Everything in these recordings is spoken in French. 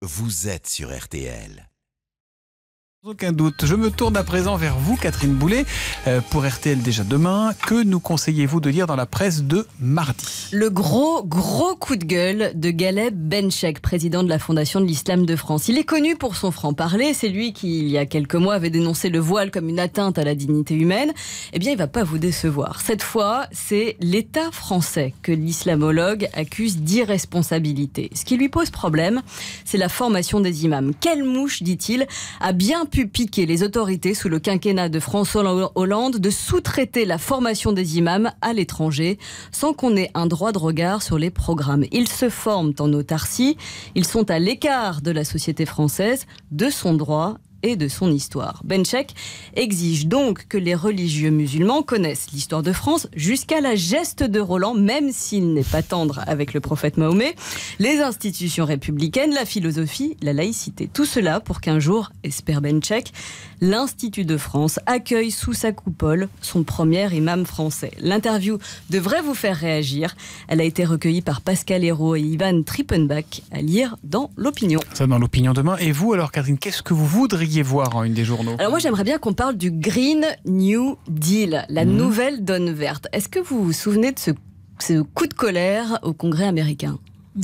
vous êtes sur RTL. Aucun doute. Je me tourne à présent vers vous, Catherine Boulet, pour RTL déjà demain. Que nous conseillez-vous de lire dans la presse de mardi ? Le gros coup de gueule de Ghaleb Benchek, président de la Fondation de l'Islam de France. Il est connu pour son franc-parler. C'est lui qui, il y a quelques mois, avait dénoncé le voile comme une atteinte à la dignité humaine. Eh bien, il ne va pas vous décevoir. Cette fois, c'est l'État français que l'islamologue accuse d'irresponsabilité. Ce qui lui pose problème, c'est la formation des imams. Quelle mouche, dit-il, a bien pu piquer les autorités sous le quinquennat de François Hollande de sous-traiter la formation des imams à l'étranger sans qu'on ait un droit de regard sur les programmes. Ils se forment en autarcie, ils sont à l'écart de la société française, de son droit et de son histoire. Benchek exige donc que les religieux musulmans connaissent l'histoire de France jusqu'à la geste de Roland, même s'il n'est pas tendre avec le prophète Mahomet, les institutions républicaines, la philosophie, la laïcité. Tout cela pour qu'un jour, espère Benchek, l'Institut de France accueille sous sa coupole son premier imam français. L'interview devrait vous faire réagir. Elle a été recueillie par Pascal Hérault et Ivan Trippenbach, à lire dans l'Opinion. Ça dans l'Opinion demain. Et vous alors, Catherine, qu'est-ce que vous voudriez voir en une des journaux ? Alors moi j'aimerais bien qu'on parle du Green New Deal, la nouvelle donne verte. Est-ce que vous vous souvenez de ce coup de colère au Congrès américain ?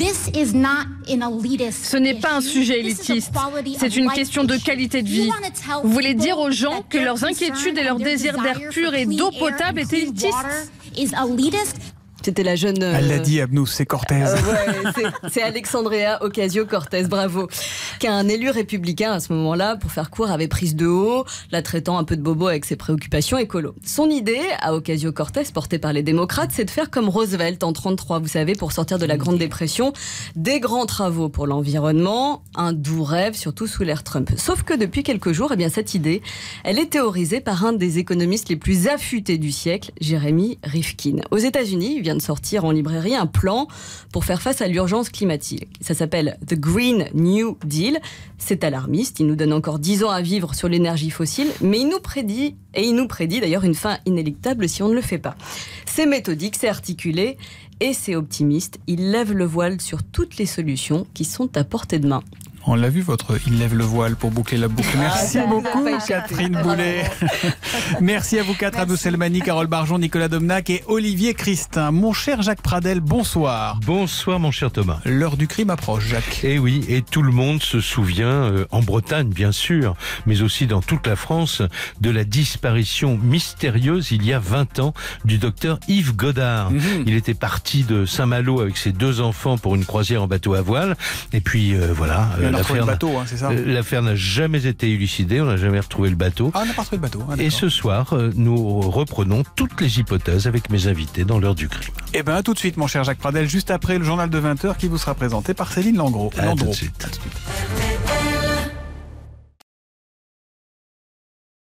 Ce n'est pas un sujet élitiste, c'est une question de qualité de vie. Vous voulez dire aux gens que leurs inquiétudes et leur désir d'air pur et d'eau potable est élitiste ? C'était la jeune... Elle l'a dit, Abnou, c'est Cortez. C'est Alexandria Ocasio-Cortez, bravo. Qu'un élu républicain à ce moment-là, pour faire court, avait prise de haut, la traitant un peu de bobo avec ses préoccupations écolo. Son idée, à Ocasio-Cortez, portée par les démocrates, c'est de faire comme Roosevelt en 1933, vous savez, pour sortir de la Grande Dépression, des grands travaux pour l'environnement, un doux rêve, surtout sous l'ère Trump. Sauf que depuis quelques jours, eh bien, cette idée, elle est théorisée par un des économistes les plus affûtés du siècle, Jeremy Rifkin. Aux États-Unis, il vient de sortir en librairie un plan pour faire face à l'urgence climatique. Ça s'appelle The Green New Deal. C'est alarmiste, il nous donne encore 10 ans à vivre sur l'énergie fossile, mais il nous prédit d'ailleurs une fin inéluctable si on ne le fait pas. C'est méthodique, c'est articulé et c'est optimiste. Il lève le voile sur toutes les solutions qui sont à portée de main. On l'a vu, il lève le voile pour boucler la boucle. Merci beaucoup, Catherine Boulet. Merci à vous quatre, Abou Selmani, Carole Barjon, Nicolas Domnac et Olivier Christin. Mon cher Jacques Pradel, bonsoir. Bonsoir, mon cher Thomas. L'heure du crime approche, Jacques. Et oui, et tout le monde se souvient, en Bretagne bien sûr, mais aussi dans toute la France, de la disparition mystérieuse il y a 20 ans du docteur Yves Godard. Il était parti de Saint-Malo avec ses 2 enfants pour une croisière en bateau à voile. Et puis voilà... L'affaire n'a jamais été élucidée, on n'a jamais retrouvé le bateau. Ah, on n'a pas retrouvé le bateau. Et ce soir, nous reprenons toutes les hypothèses avec mes invités dans l'heure du crime. Eh bien, à tout de suite, mon cher Jacques Pradel, juste après le journal de 20h qui vous sera présenté par Céline Landreau. À tout de suite.